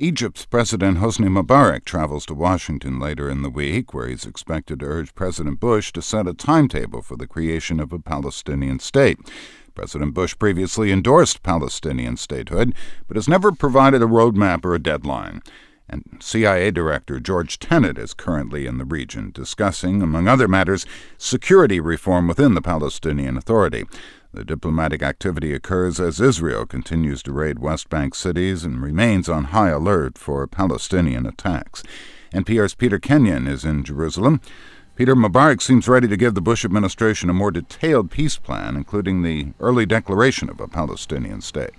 Egypt's President Hosni Mubarak travels to Washington later in the week, where he's expected to urge President Bush to set a timetable for the creation of a Palestinian state. President Bush previously endorsed Palestinian statehood, but has never provided a roadmap or a deadline. And CIA Director George Tenet is currently in the region discussing, among other matters, security reform within the Palestinian Authority. The diplomatic activity occurs as Israel continues to raid West Bank cities and remains on high alert for Palestinian attacks. NPR's Peter Kenyon is in Jerusalem. Peter, Mubarak seems ready to give the Bush administration a more detailed peace plan, including the early declaration of a Palestinian state.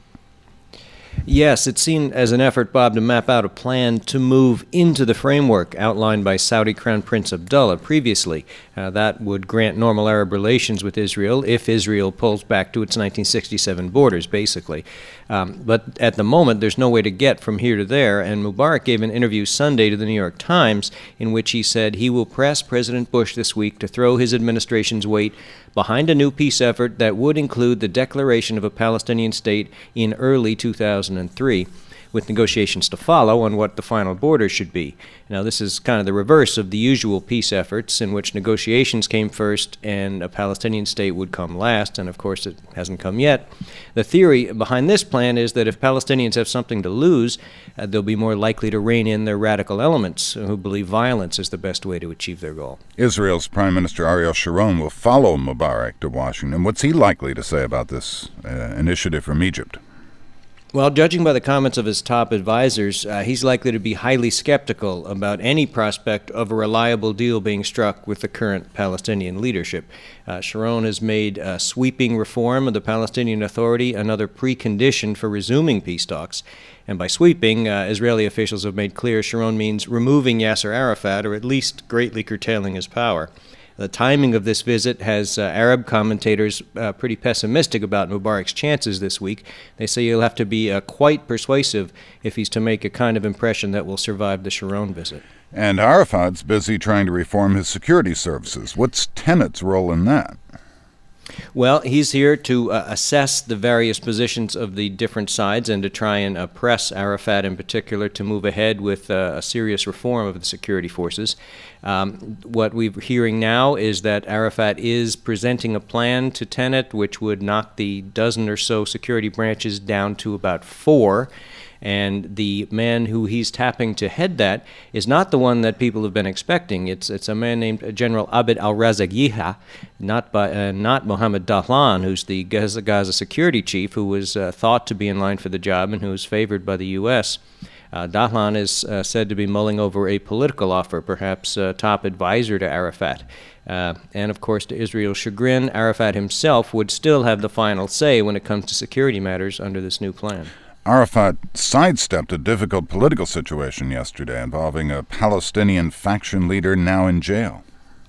Yes, it's seen as an effort, Bob, to map out a plan to move into the framework outlined by Saudi Crown Prince Abdullah previously. That would grant normal Arab relations with Israel if Israel pulls back to its 1967 borders, basically. But at the moment, there's no way to get from here to there, and Mubarak gave an interview Sunday to the New York Times in which he said he will press President Bush this week to throw his administration's weight behind a new peace effort that would include the declaration of a Palestinian state in early 2003, with negotiations to follow on what the final border should be. Now, this is kind of the reverse of the usual peace efforts in which negotiations came first and a Palestinian state would come last, and of course it hasn't come yet. The theory behind this plan is that if Palestinians have something to lose, they'll be more likely to rein in their radical elements who believe violence is the best way to achieve their goal. Israel's Prime Minister Ariel Sharon will follow Mubarak to Washington. What's he likely to say about this initiative from Egypt? Well, judging by the comments of his top advisors, he's likely to be highly skeptical about any prospect of a reliable deal being struck with the current Palestinian leadership. Sharon has made sweeping reform of the Palestinian Authority another precondition for resuming peace talks. And by sweeping, Israeli officials have made clear Sharon means removing Yasser Arafat, or at least greatly curtailing his power. The timing of this visit has Arab commentators pretty pessimistic about Mubarak's chances this week. They say he'll have to be quite persuasive if he's to make a kind of impression that will survive the Sharon visit. And Arafat's busy trying to reform his security services. What's Tenet's role in that? Well, he's here to assess the various positions of the different sides and to try and press Arafat in particular to move ahead with a serious reform of the security forces. What we're hearing now is that Arafat is presenting a plan to Tenet which would knock the dozen or so security branches down to about 4. And the man who he's tapping to head that is not the one that people have been expecting. It's a man named General Abed al-Razak Yihya, not Mohammed Dahlan, who's the Gaza security chief, who was thought to be in line for the job and who was favored by the U.S. Dahlan is said to be mulling over a political offer, perhaps top advisor to Arafat. And, of course, to Israel's chagrin, Arafat himself would still have the final say when it comes to security matters under this new plan. Arafat sidestepped a difficult political situation yesterday involving a Palestinian faction leader now in jail.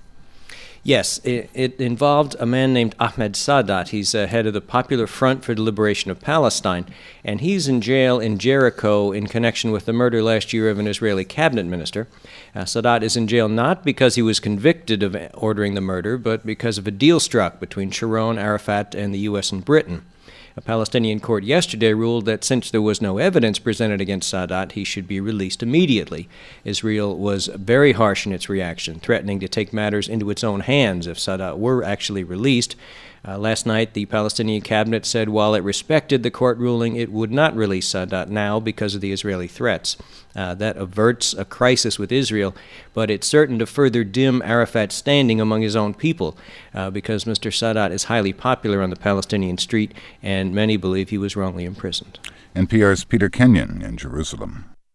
Yes, it involved a man named Ahmed Sadat. He's head of the Popular Front for the Liberation of Palestine, and he's in jail in Jericho in connection with the murder last year of an Israeli cabinet minister. Sadat is in jail not because he was convicted of ordering the murder, but because of a deal struck between Sharon, Arafat, and the U.S. and Britain. A Palestinian court yesterday ruled that since there was no evidence presented against Sadat, he should be released immediately. Israel was very harsh in its reaction, threatening to take matters into its own hands if Sadat were actually released. Last night, the Palestinian cabinet said while it respected the court ruling, it would not release Sadat now because of the Israeli threats. That averts a crisis with Israel, but it's certain to further dim Arafat's standing among his own people because Mr. Sadat is highly popular on the Palestinian street, and many believe he was wrongly imprisoned. NPR's Peter Kenyon in Jerusalem.